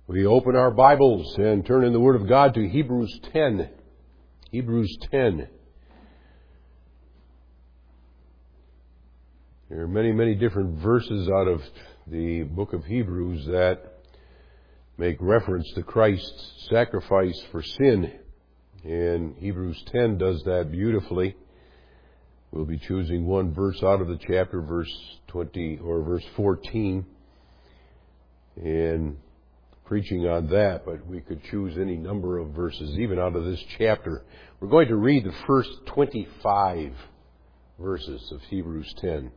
We open our Bibles and turn in the Word of God to Hebrews 10. Hebrews 10. There are many different verses out of the book of Hebrews that make reference to Christ's sacrifice for sin. And Hebrews 10 does that beautifully. We'll be choosing one verse out of the chapter, verse 20 or verse 14, and preaching on that, but we could choose any number of verses, even out of this chapter. We're going to read the first 25 verses of Hebrews 10.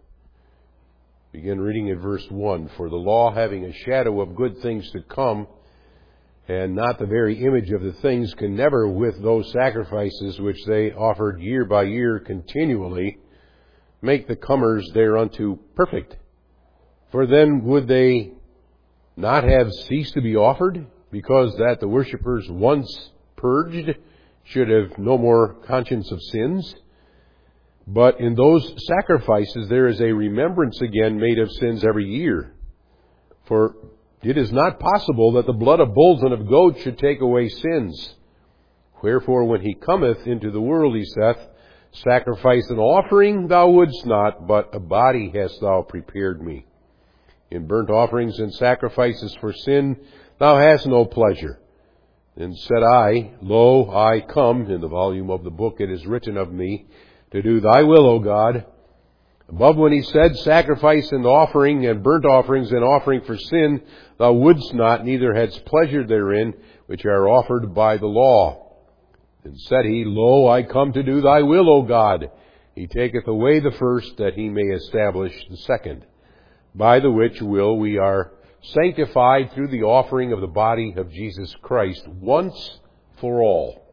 Begin reading at verse 1. For the law, having a shadow of good things to come, and not the very image of the things, can never, with those sacrifices which they offered year by year continually, make the comers thereunto perfect. For then would they not have ceased to be offered, because that the worshippers once purged should have no more conscience of sins? But in those sacrifices there is a remembrance again made of sins every year. For it is not possible that the blood of bulls and of goats should take away sins. Wherefore when he cometh into the world, he saith, Sacrifice and offering thou wouldst not, but a body hast thou prepared me. In burnt offerings and sacrifices for sin thou hast no pleasure. Then said I, Lo, I come, in the volume of the book it is written of me, to do thy will, O God. Above when he said, Sacrifice and offering and burnt offerings and offering for sin thou wouldst not, neither hadst pleasure therein, which are offered by the law. Then said he, Lo, I come to do thy will, O God. He taketh away the first, that he may establish the second. By the which will we are sanctified through the offering of the body of Jesus Christ once for all.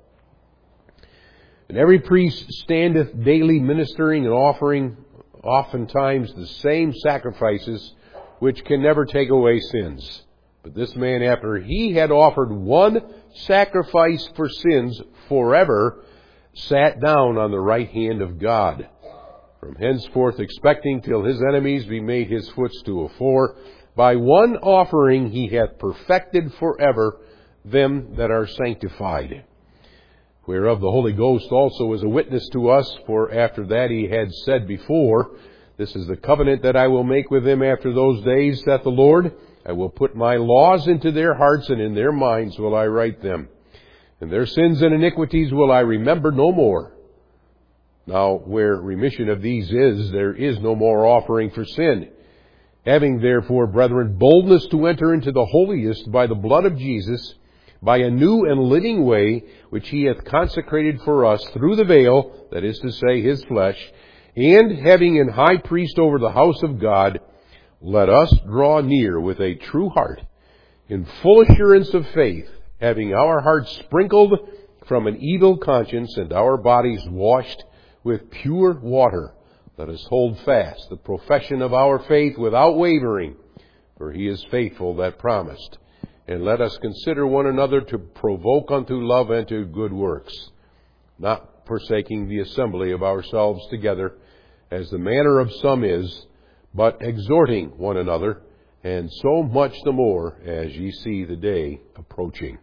And every priest standeth daily ministering and offering oftentimes the same sacrifices, which can never take away sins. But this man, after he had offered one sacrifice for sins forever, sat down on the right hand of God, from henceforth expecting till his enemies be made his footstool. For by one offering he hath perfected forever them that are sanctified. Whereof the Holy Ghost also is a witness to us, for after that he had said before, This is the covenant that I will make with them after those days, saith the Lord. I will put my laws into their hearts, and in their minds will I write them. And their sins and iniquities will I remember no more. Now, where remission of these is, there is no more offering for sin. Having therefore, brethren, boldness to enter into the holiest by the blood of Jesus, by a new and living way, which he hath consecrated for us through the veil, that is to say, his flesh, and having an high priest over the house of God, let us draw near with a true heart, in full assurance of faith, having our hearts sprinkled from an evil conscience, and our bodies washed with pure water. Let us hold fast the profession of our faith without wavering, for he is faithful that promised. And let us consider one another to provoke unto love and to good works, not forsaking the assembly of ourselves together, as the manner of some is, but exhorting one another, and so much the more as ye see the day approaching.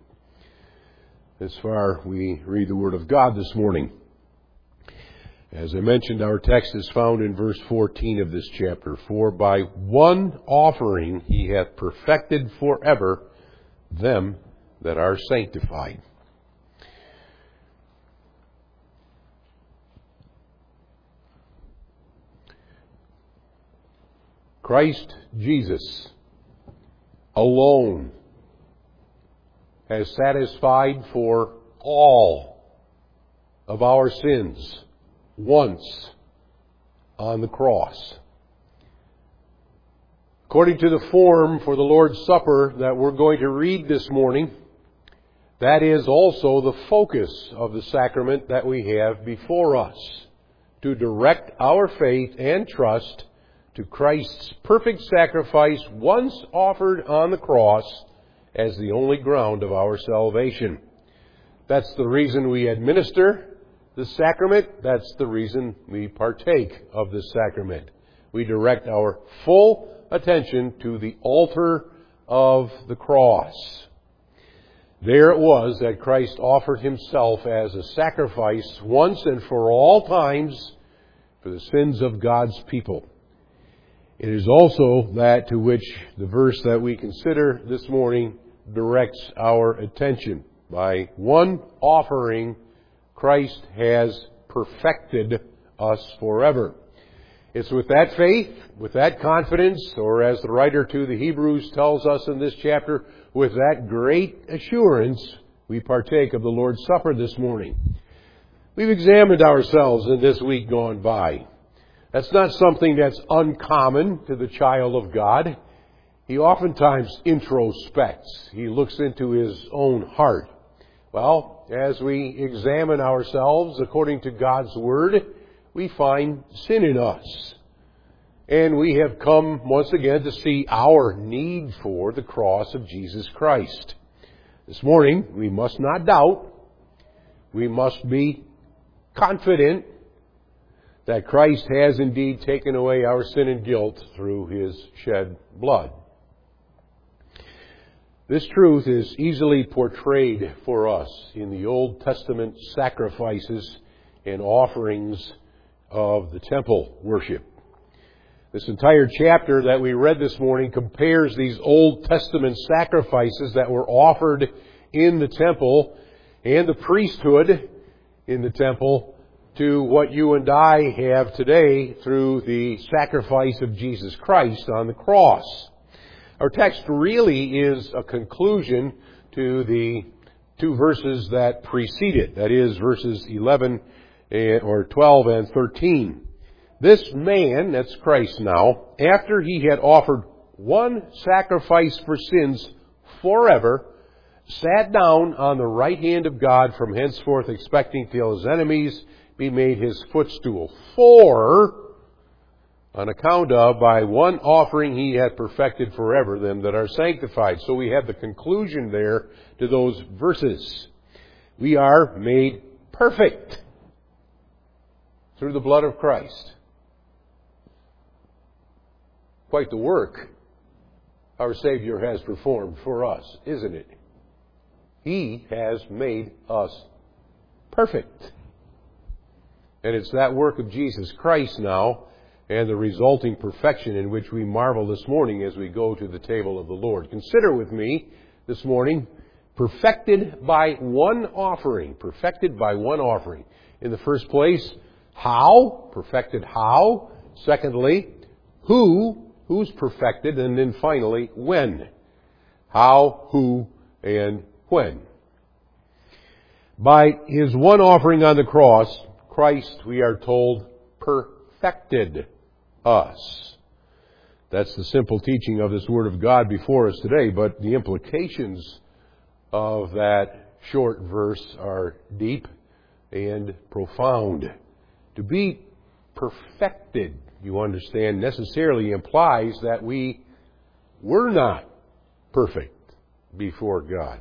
As far we read the Word of God this morning. As I mentioned, our text is found in verse 14 of this chapter. For by one offering he hath perfected forever them that are sanctified. Christ Jesus alone has satisfied for all of our sins once on the cross. According to the form for the Lord's Supper that we're going to read this morning, that is also the focus of the sacrament that we have before us, to direct our faith and trust to Christ's perfect sacrifice once offered on the cross as the only ground of our salvation. That's the reason we administer the sacrament. That's the reason we partake of the sacrament. We direct our full attention to the altar of the cross. There it was that Christ offered himself as a sacrifice once and for all times for the sins of God's people. It is also that to which the verse that we consider this morning directs our attention. By one offering, Christ has perfected us forever. It's with that faith, with that confidence, or as the writer to the Hebrews tells us in this chapter, with that great assurance, we partake of the Lord's Supper this morning. We've examined ourselves in this week gone by. That's not something that's uncommon to the child of God. He oftentimes introspects. He looks into his own heart. Well, as we examine ourselves according to God's Word, we find sin in us. And we have come once again to see our need for the cross of Jesus Christ. This morning, we must not doubt. We must be confident that Christ has indeed taken away our sin and guilt through His shed blood. This truth is easily portrayed for us in the Old Testament sacrifices and offerings of the temple worship. This entire chapter that we read this morning compares these Old Testament sacrifices that were offered in the temple and the priesthood in the temple to what you and I have today through the sacrifice of Jesus Christ on the cross. Our text really is a conclusion to the two verses that precede it. That is, verses 11 or 12 and 13. This man, that's Christ now, after He had offered one sacrifice for sins forever, sat down on the right hand of God from henceforth, expecting till His enemies be made His footstool. For, on account of, by one offering He hath perfected forever them that are sanctified. So we have the conclusion there to those verses. We are made perfect through the blood of Christ. Quite the work our Savior has performed for us, isn't it? He has made us perfect. And it's that work of Jesus Christ now and the resulting perfection in which we marvel this morning as we go to the table of the Lord. Consider with me this morning, perfected by one offering. Perfected by one offering. In the first place, how? Perfected how? Secondly, who's perfected? And then finally, when? How, who, and when? By His one offering on the cross, Christ, we are told, perfected us. That's the simple teaching of this Word of God before us today, but the implications of that short verse are deep and profound. To be perfected, you understand, necessarily implies that we were not perfect before God.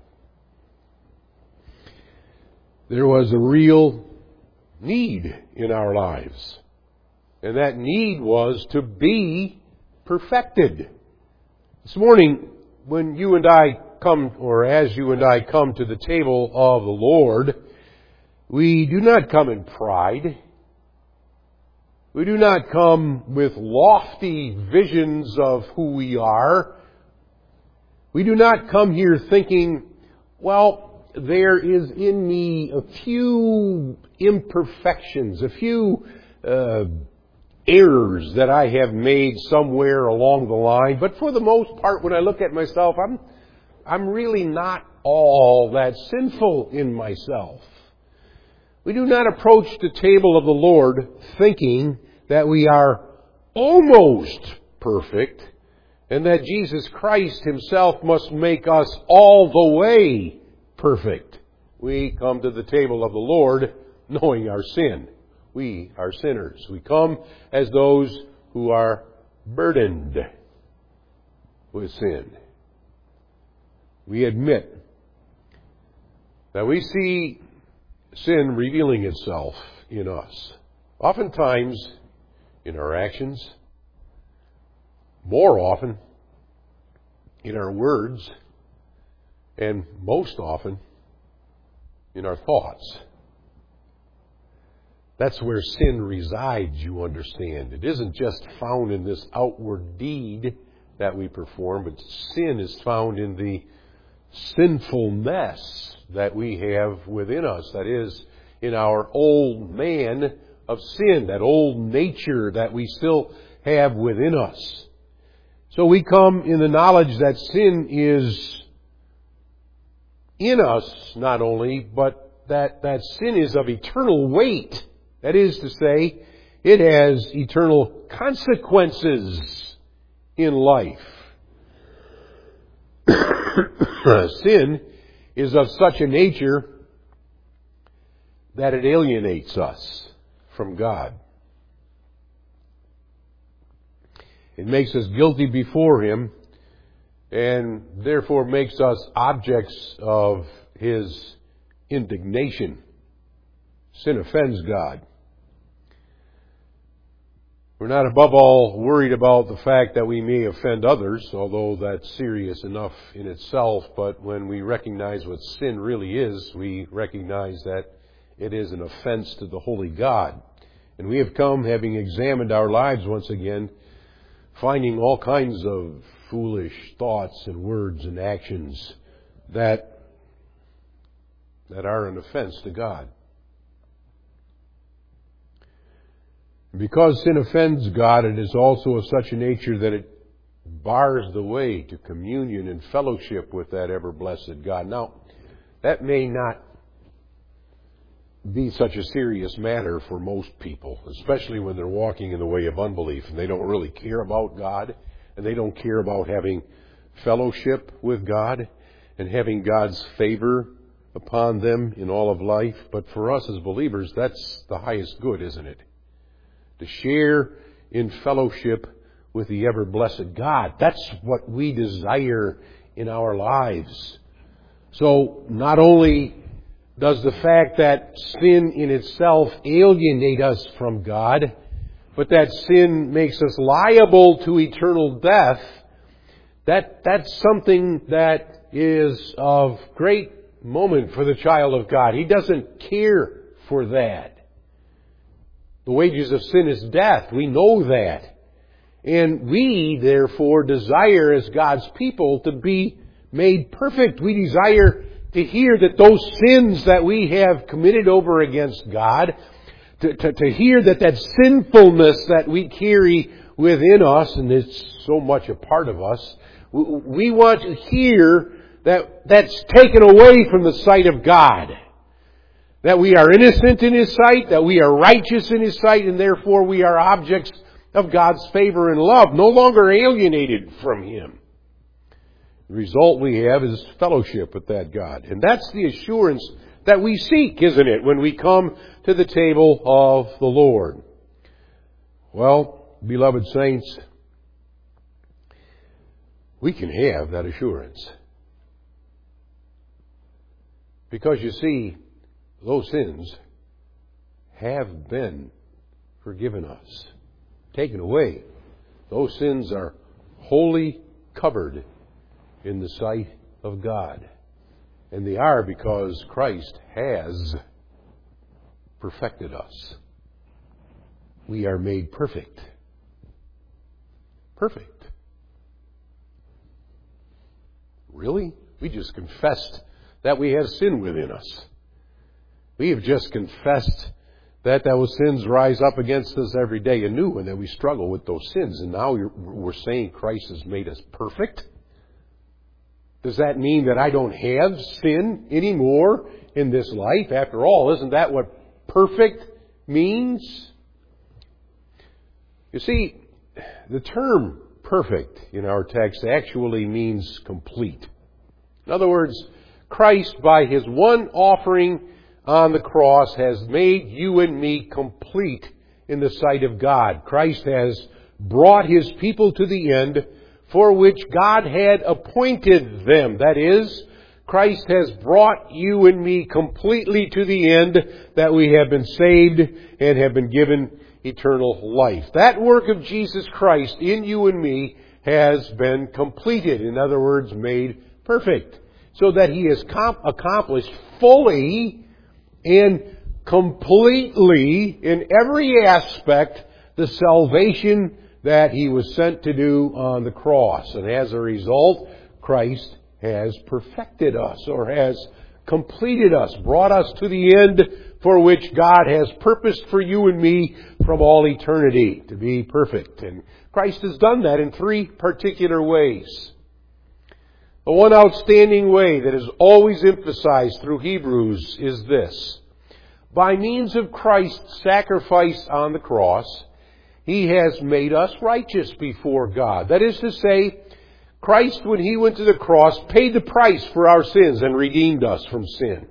There was a real need in our lives. And that need was to be perfected. This morning, when you and I come, or as you and I come to the table of the Lord, we do not come in pride. We do not come with lofty visions of who we are. We do not come here thinking, well, there is in me a few imperfections, a few errors that I have made somewhere along the line. But for the most part, when I look at myself, I'm really not all that sinful in myself. We do not approach the table of the Lord thinking that we are almost perfect and that Jesus Christ Himself must make us all the way perfect. We come to the table of the Lord knowing our sin. We are sinners. We come as those who are burdened with sin. We admit that we see sin revealing itself in us. Oftentimes in our actions, more often in our words, and most often in our thoughts. That's where sin resides, you understand. It isn't just found in this outward deed that we perform, but sin is found in the sinfulness that we have within us. That is, in our old man of sin, that old nature that we still have within us. So we come in the knowledge that sin is in us not only, but that sin is of eternal weight. That is to say, it has eternal consequences in life. Sin is of such a nature that it alienates us from God. It makes us guilty before Him, and therefore makes us objects of His indignation. Sin offends God. We're not above all worried about the fact that we may offend others, although that's serious enough in itself. But when we recognize what sin really is, we recognize that it is an offense to the holy God. And we have come, having examined our lives once again, finding all kinds of foolish thoughts and words and actions that are an offense to God. Because sin offends God, it is also of such a nature that it bars the way to communion and fellowship with that ever-blessed God. Now, that may not be such a serious matter for most people, especially when they're walking in the way of unbelief and they don't really care about God, and they don't care about having fellowship with God and having God's favor upon them in all of life. But for us as believers, that's the highest good, isn't it? To share in fellowship with the ever-blessed God. That's what we desire in our lives. So not only does the fact that sin in itself alienate us from God, but that sin makes us liable to eternal death, that's something that is of great moment for the child of God. He doesn't care for that. The wages of sin is death. We know that. And we, therefore, desire as God's people to be made perfect. We desire to hear that those sins that we have committed over against God, to hear that sinfulness that we carry within us, and it's so much a part of us, we want to hear that that's taken away from the sight of God. That we are innocent in His sight, that we are righteous in His sight, and therefore we are objects of God's favor and love, no longer alienated from Him. The result we have is fellowship with that God. And that's the assurance that we seek, isn't it, when we come to the table of the Lord. Well, beloved saints, we can have that assurance. Because you see, those sins have been forgiven us, taken away. Those sins are wholly covered in the sight of God. And they are because Christ has perfected us. We are made perfect. Perfect. Really? We just confessed that we have sin within us. We have just confessed that those sins rise up against us every day anew and that we struggle with those sins. And now we're saying Christ has made us perfect? Does that mean that I don't have sin anymore in this life? After all, isn't that what perfect means? You see, the term perfect in our text actually means complete. In other words, Christ, by His one offering on the cross, has made you and me complete in the sight of God. Christ has brought His people to the end for which God had appointed them. That is, Christ has brought you and me completely to the end, that we have been saved and have been given eternal life. That work of Jesus Christ in you and me has been completed. In other words, made perfect. so that He has accomplished fully and completely in every aspect the salvation that He was sent to do on the cross. And as a result, Christ has perfected us, or has completed us, brought us to the end for which God has purposed for you and me from all eternity, to be perfect. And Christ has done that in three particular ways. The one outstanding way that is always emphasized through Hebrews is this: by means of Christ's sacrifice on the cross, He has made us righteous before God. That is to say, Christ, when He went to the cross, paid the price for our sins and redeemed us from sin.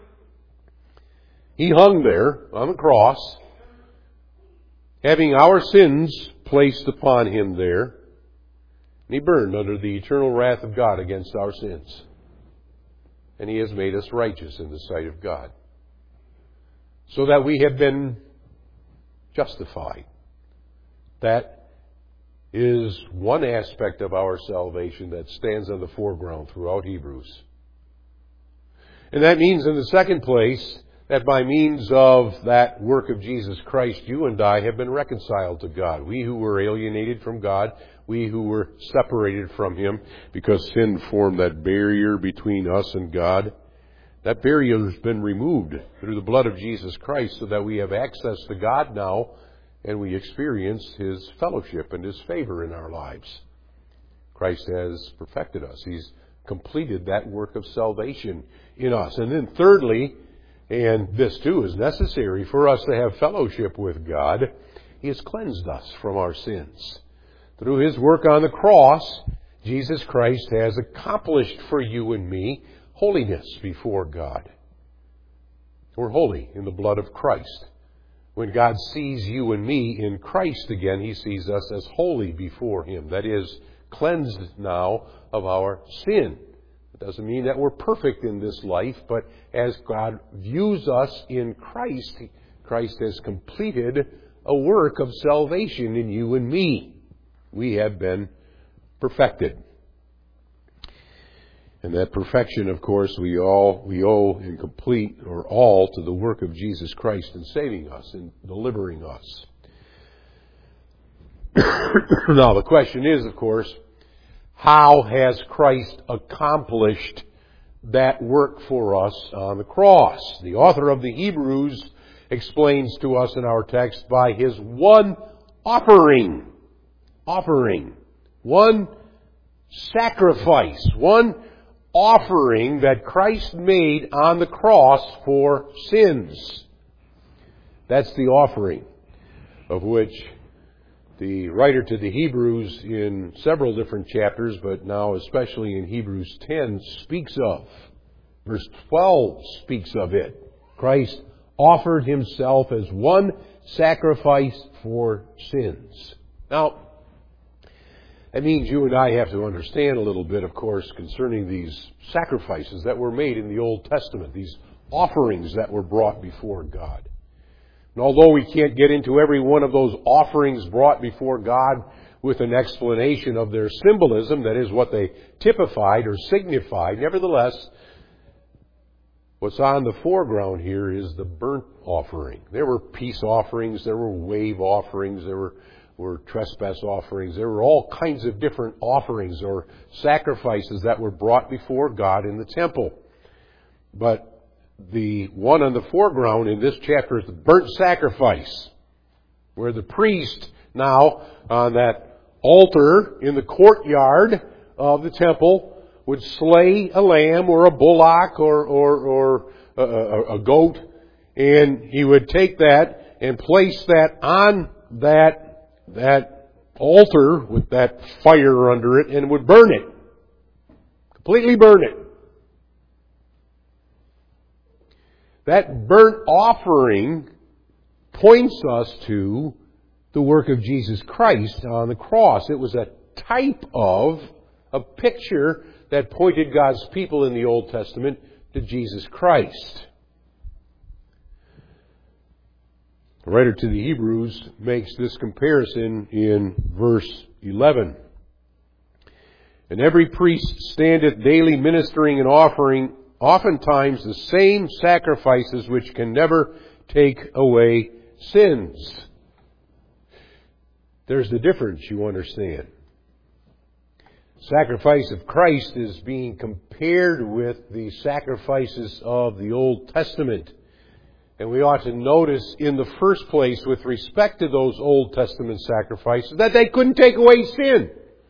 He hung there on the cross, having our sins placed upon Him there, and He burned under the eternal wrath of God against our sins. And He has made us righteous in the sight of God, so that we have been justified. That is one aspect of our salvation that stands on the foreground throughout Hebrews. And that means, in the second place, that by means of that work of Jesus Christ, you and I have been reconciled to God. We who were alienated from God, we who were separated from Him because sin formed that barrier between us and God, that barrier has been removed through the blood of Jesus Christ, so that we have access to God now, and we experience His fellowship and His favor in our lives. Christ has perfected us. He's completed that work of salvation in us. And then thirdly, and this too is necessary for us to have fellowship with God, He has cleansed us from our sins. Through His work on the cross, Jesus Christ has accomplished for you and me holiness before God. We're holy in the blood of Christ. When God sees you and me in Christ again, He sees us as holy before Him. That is, cleansed now of our sin. It doesn't mean that we're perfect in this life, but as God views us in Christ, Christ has completed a work of salvation in you and me. We have been perfected. And that perfection, of course, we owe in complete, or all, to the work of Jesus Christ in saving us and delivering us. Now, the question is, of course, how has Christ accomplished that work for us on the cross? The author of the Hebrews explains to us in our text by His one offering, one sacrifice, one offering that Christ made on the cross for sins. That's the offering of which the writer to the Hebrews in several different chapters, but now especially in Hebrews 10, speaks of. Verse 12 speaks of it. Christ offered Himself as one sacrifice for sins. Now, that means you and I have to understand a little bit, of course, concerning these sacrifices that were made in the Old Testament, these offerings that were brought before God. And although we can't get into every one of those offerings brought before God with an explanation of their symbolism, that is, what they typified or signified, nevertheless, what's on the foreground here is the burnt offering. There were peace offerings, there were wave offerings, there were trespass offerings. There were all kinds of different offerings or sacrifices that were brought before God in the temple. But the one on the foreground in this chapter is the burnt sacrifice, where the priest now on that altar in the courtyard of the temple would slay a lamb or a bullock or a goat, and he would take that and place that on that altar with that fire under it and would burn it. Completely burn it. That burnt offering points us to the work of Jesus Christ on the cross. It was a type of, a picture that pointed God's people in the Old Testament to Jesus Christ. The writer to the Hebrews makes this comparison in verse 11. And every priest standeth daily ministering and offering oftentimes the same sacrifices which can never take away sins. There's the difference, you understand. Sacrifice of Christ is being compared with the sacrifices of the Old Testament. And we ought to notice in the first place, with respect to those Old Testament sacrifices, that they couldn't take away sin.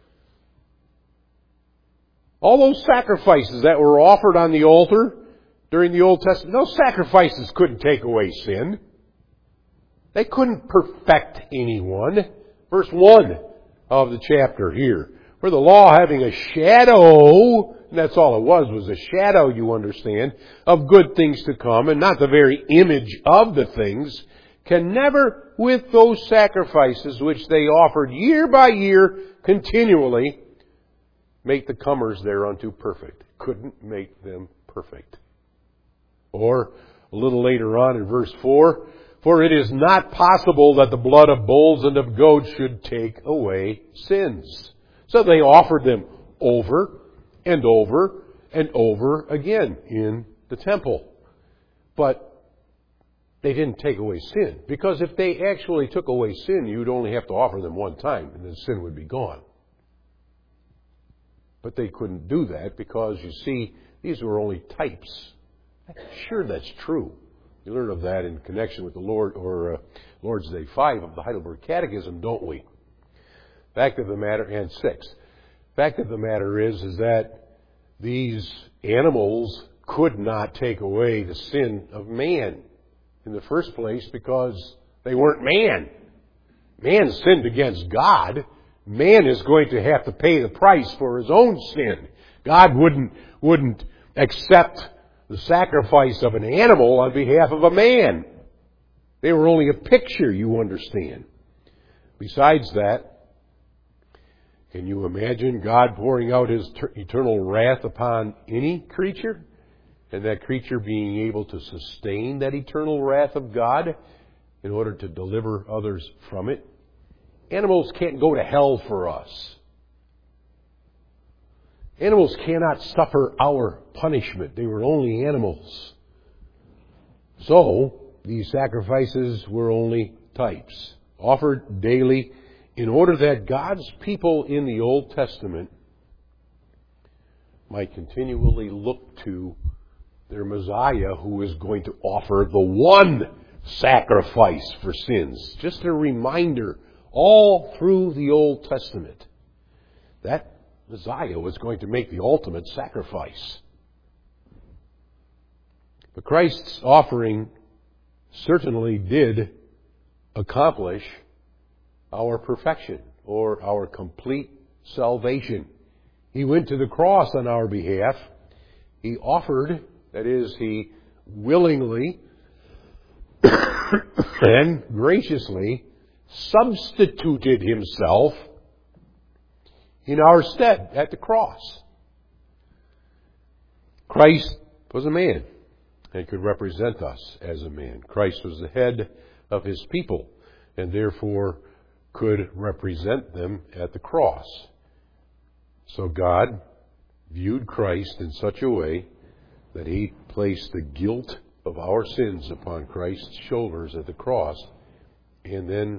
All those sacrifices that were offered on the altar during the Old Testament, those sacrifices couldn't take away sin. They couldn't perfect anyone. Verse 1 of the chapter here. For the law having a shadow, and that's all it was a shadow, you understand, of good things to come, and not the very image of the things, can never, with those sacrifices which they offered year by year continually, make the comers thereunto perfect. Couldn't make them perfect. Or, a little later on in verse 4, for it is not possible that the blood of bulls and of goats should take away sins. So they offered them over and over and over again in the temple. But they didn't take away sin. Because if they actually took away sin, you'd only have to offer them one time and then sin would be gone. But they couldn't do that because, you see, these were only types. Sure, that's true. You learn of that in connection with the Lord's Day 5 of the Heidelberg Catechism, don't we? Fact of the matter, and 6. Fact of the matter is that these animals could not take away the sin of man in the first place because they weren't man. Man sinned against God. Man is going to have to pay the price for his own sin. God wouldn't accept the sacrifice of an animal on behalf of a man. They were only a picture, you understand. Besides that, can you imagine God pouring out His eternal wrath upon any creature? And that creature being able to sustain that eternal wrath of God in order to deliver others from it? Animals can't go to hell for us. Animals cannot suffer our punishment. They were only animals. So, these sacrifices were only types, offered daily in order that God's people in the Old Testament might continually look to their Messiah, who is going to offer the one sacrifice for sins. Just a reminder all through the Old Testament that Messiah was going to make the ultimate sacrifice. But Christ's offering certainly did accomplish our perfection or our complete salvation. He went to the cross on our behalf. He offered, that is, He willingly and graciously substituted Himself in our stead at the cross. Christ was a man and could represent us as a man. Christ was the head of His people and therefore could represent them at the cross. So God viewed Christ in such a way that He placed the guilt of our sins upon Christ's shoulders at the cross, and then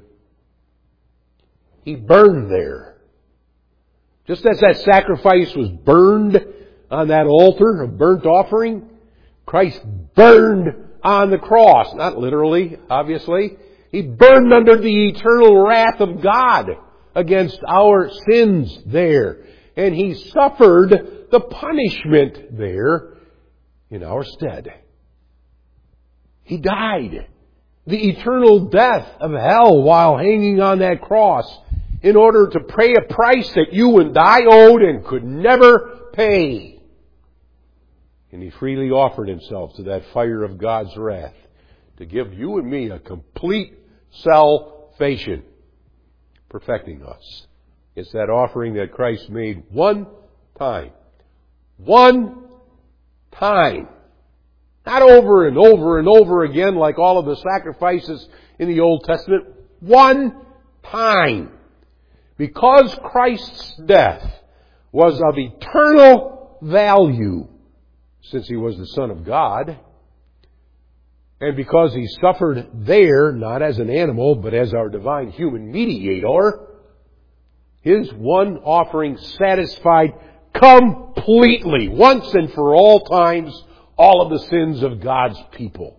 He burned there. Just as that sacrifice was burned on that altar of burnt offering, Christ burned on the cross. Not literally, obviously. He burned under the eternal wrath of God against our sins there. And He suffered the punishment there in our stead. He died the eternal death of hell while hanging on that cross in order to pay a price that you and I owed and could never pay. And He freely offered Himself to that fire of God's wrath to give you and me a complete salvation, perfecting us. It's that offering that Christ made one time. One time. Not over and over and over again like all of the sacrifices in the Old Testament. One time. Because Christ's death was of eternal value, since He was the Son of God. And because He suffered there, not as an animal, but as our divine human mediator, His one offering satisfied completely, once and for all times, all of the sins of God's people.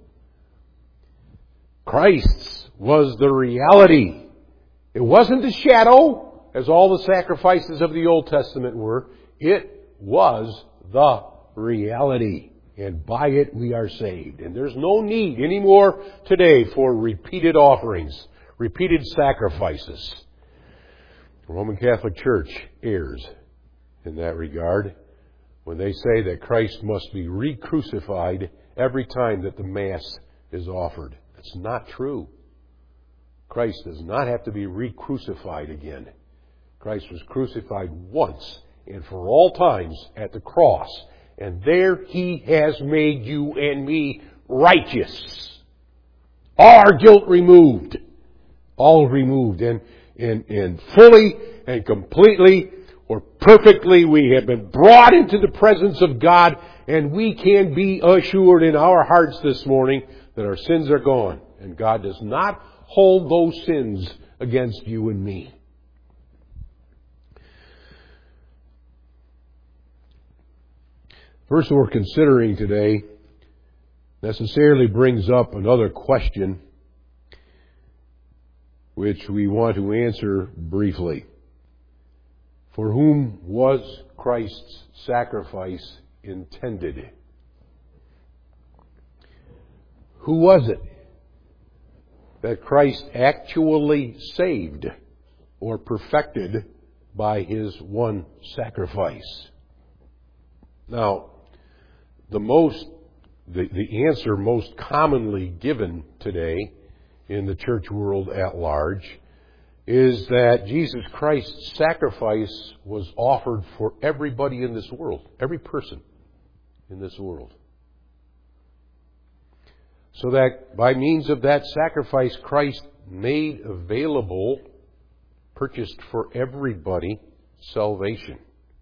Christ's was the reality. It wasn't a shadow, as all the sacrifices of the Old Testament were. It was the reality. And by it we are saved. And there's no need anymore today for repeated offerings, repeated sacrifices. The Roman Catholic Church errs in that regard when they say that Christ must be re-crucified every time that the Mass is offered. That's not true. Christ does not have to be re-crucified again. Christ was crucified once and for all times at the cross. And there He has made you and me righteous. All our guilt removed. All removed. And fully and completely or perfectly we have been brought into the presence of God, and we can be assured in our hearts this morning that our sins are gone. And God does not hold those sins against you and me. Verse we're considering today necessarily brings up another question which we want to answer briefly. For whom was Christ's sacrifice intended? Who was it that Christ actually saved or perfected by His one sacrifice? Now, the answer most commonly given today in the church world at large is that Jesus Christ's sacrifice was offered for everybody in this world, every person in this world. So that by means of that sacrifice, Christ made available, purchased for everybody, salvation.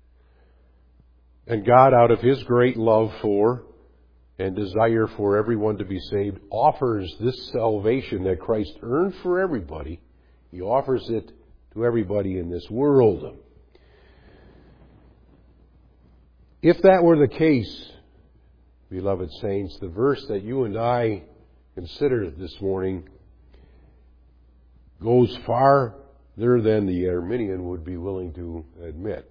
And God, out of His great love for and desire for everyone to be saved, offers this salvation that Christ earned for everybody. He offers it to everybody in this world. If that were the case, beloved saints, the verse that you and I considered this morning goes farther than the Arminian would be willing to admit.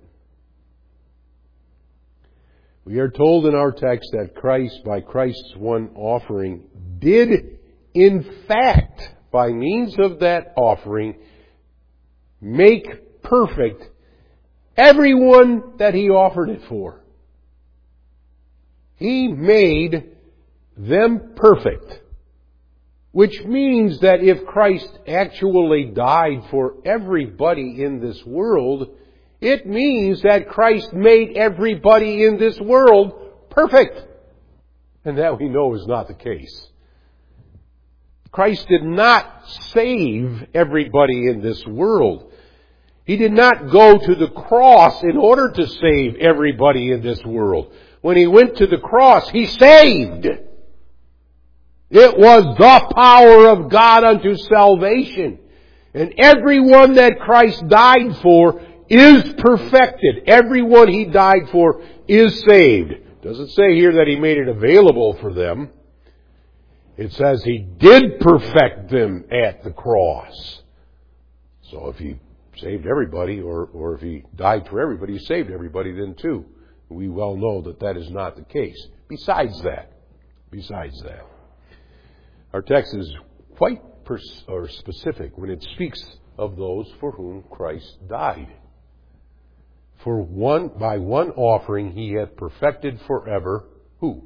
We are told in our text that Christ, by Christ's one offering, did in fact, by means of that offering, make perfect everyone that He offered it for. He made them perfect. Which means that if Christ actually died for everybody in this world, it means that Christ made everybody in this world perfect. And that we know is not the case. Christ did not save everybody in this world. He did not go to the cross in order to save everybody in this world. When He went to the cross, He saved. It was the power of God unto salvation. And everyone that Christ died for is perfected. Everyone He died for is saved. It doesn't say here that He made it available for them. It says He did perfect them at the cross. So if He saved everybody, or if He died for everybody, He saved everybody then too. We well know that that is not the case. Besides that, our text is quite specific when it speaks of those for whom Christ died. By one offering He hath perfected forever who?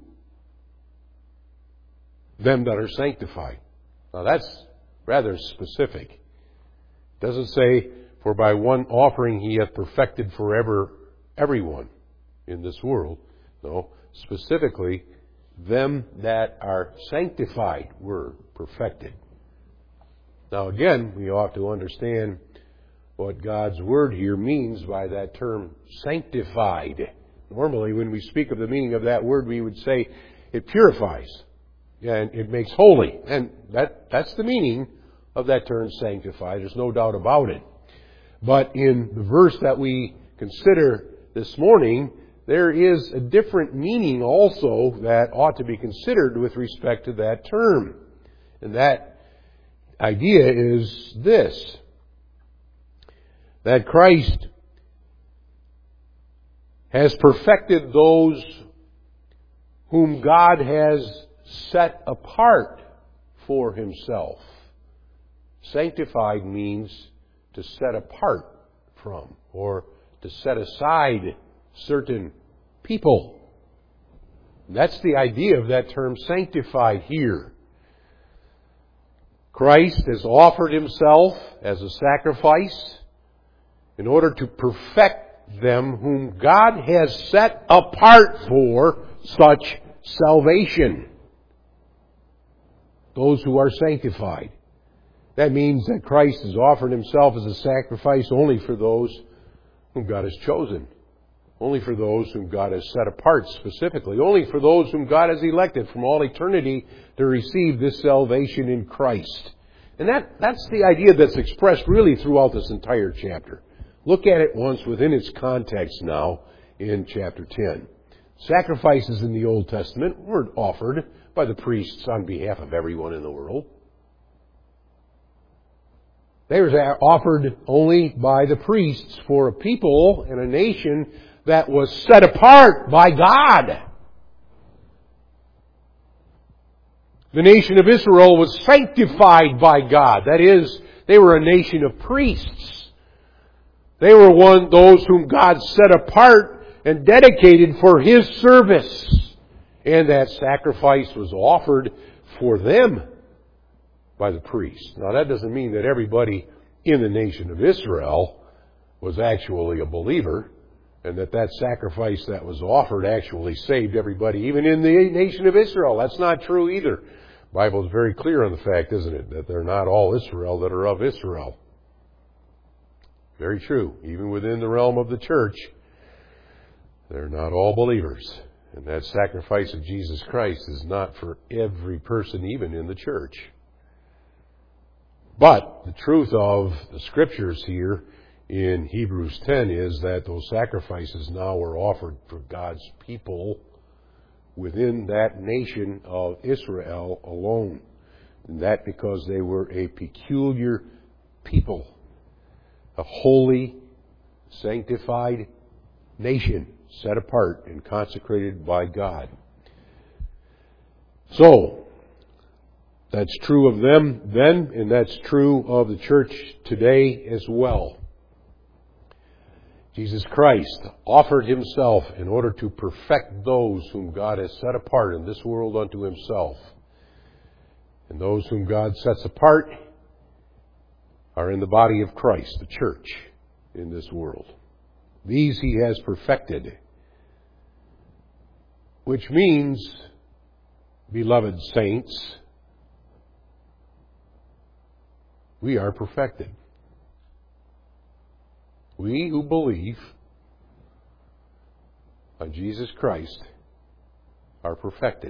Them that are sanctified. Now that's rather specific. It doesn't say, for by one offering He hath perfected forever everyone in this world. No, specifically, them that are sanctified were perfected. Now again, we ought to understand what God's Word here means by that term sanctified. Normally, when we speak of the meaning of that word, we would say it purifies and it makes holy. And that's the meaning of that term sanctified. There's no doubt about it. But in the verse that we consider this morning, there is a different meaning also that ought to be considered with respect to that term. And that idea is this: that Christ has perfected those whom God has set apart for Himself. Sanctified means to set apart from, or to set aside certain people. That's the idea of that term sanctified here. Christ has offered Himself as a sacrifice in order to perfect them whom God has set apart for such salvation. Those who are sanctified. That means that Christ has offered Himself as a sacrifice only for those whom God has chosen. Only for those whom God has set apart specifically. Only for those whom God has elected from all eternity to receive this salvation in Christ. And that's the idea that's expressed really throughout this entire chapter. Look at it once within its context now in chapter 10. Sacrifices in the Old Testament weren't offered by the priests on behalf of everyone in the world. They were offered only by the priests for a people and a nation that was set apart by God. The nation of Israel was sanctified by God. That is, they were a nation of priests. They were those whom God set apart and dedicated for His service. And that sacrifice was offered for them by the priest. Now that doesn't mean that everybody in the nation of Israel was actually a believer, and that sacrifice that was offered actually saved everybody, even in the nation of Israel. That's not true either. The Bible is very clear on the fact, isn't it, that they're not all Israel that are of Israel. Very true. Even within the realm of the church, they're not all believers. And that sacrifice of Jesus Christ is not for every person, even in the church. But the truth of the Scriptures here in Hebrews 10 is that those sacrifices now were offered for God's people within that nation of Israel alone. And that because they were a peculiar people, a holy, sanctified nation, set apart and consecrated by God. So, that's true of them then, and that's true of the church today as well. Jesus Christ offered Himself in order to perfect those whom God has set apart in this world unto Himself. And those whom God sets apart are in the body of Christ, the church, in this world. These He has perfected. Which means, beloved saints, we are perfected. We who believe on Jesus Christ are perfected.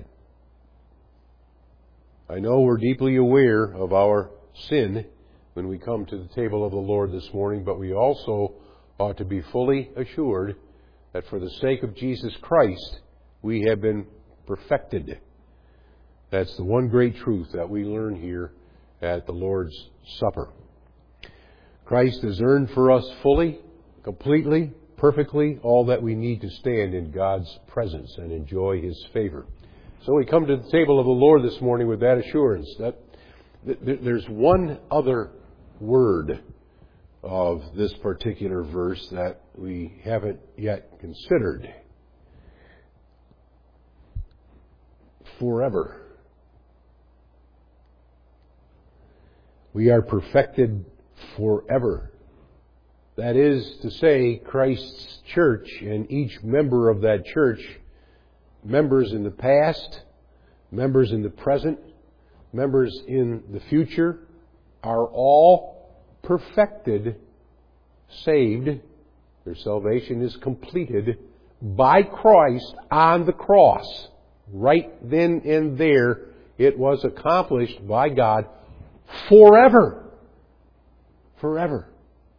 I know we're deeply aware of our sin when we come to the table of the Lord this morning, but we also ought to be fully assured that for the sake of Jesus Christ, we have been perfected. That's the one great truth that we learn here at the Lord's Supper. Christ has earned for us fully, completely, perfectly all that we need to stand in God's presence and enjoy His favor. So we come to the table of the Lord this morning with that assurance that there's one other word of this particular verse that we haven't yet considered. Forever. We are perfected forever. That is to say, Christ's church and each member of that church, members in the past, members in the present, members in the future, are all perfected saved, their salvation is completed by Christ on the cross. Right then and there, it was accomplished by God forever. Forever.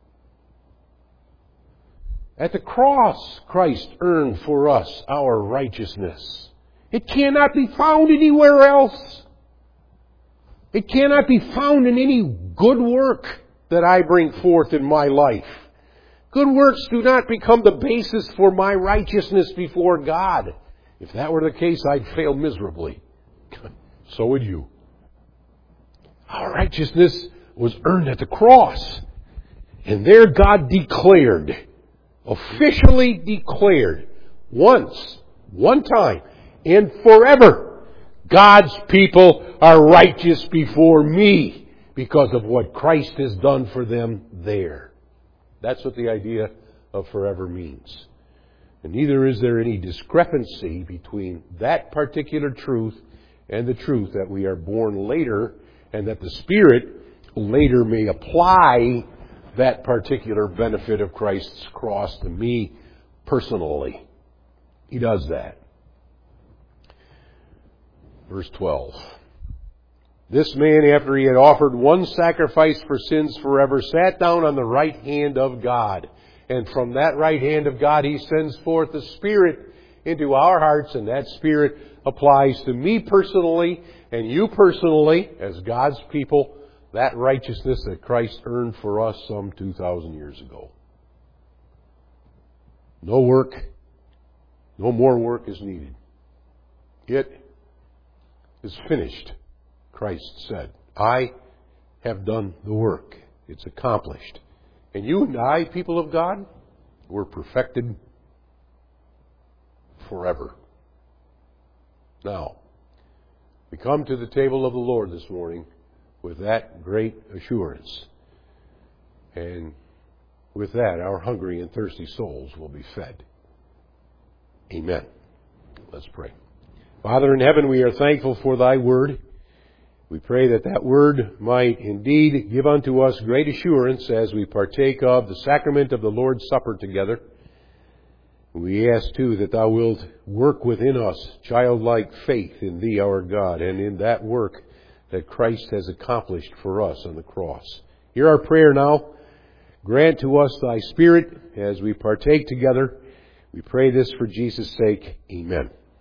At the cross, Christ earned for us our righteousness. It cannot be found anywhere else. It cannot be found in any good work that I bring forth in my life. Good works do not become the basis for my righteousness before God. If that were the case, I'd fail miserably. So would you. Our righteousness was earned at the cross. And there God declared, officially declared, once, one time, and forever, God's people are righteous before me because of what Christ has done for them there. That's what the idea of forever means. And neither is there any discrepancy between that particular truth and the truth that we are born later and that the Spirit later may apply that particular benefit of Christ's cross to me personally. He does that. Verse 12. This man, after he had offered one sacrifice for sins forever, sat down on the right hand of God. And from that right hand of God, He sends forth the Spirit into our hearts, and that Spirit applies to me personally and you personally as God's people, that righteousness that Christ earned for us some 2,000 years ago. No work, no more work is needed. It is finished, Christ said. I have done the work. It's accomplished. And you and I, people of God, we're perfected forever. Now, we come to the table of the Lord this morning with that great assurance. And with that, our hungry and thirsty souls will be fed. Amen. Let's pray. Father in heaven, we are thankful for Thy Word. We pray that that Word might indeed give unto us great assurance as we partake of the sacrament of the Lord's Supper together. We ask, too, that Thou wilt work within us childlike faith in Thee, our God, and in that work that Christ has accomplished for us on the cross. Hear our prayer now. Grant to us Thy Spirit as we partake together. We pray this for Jesus' sake. Amen.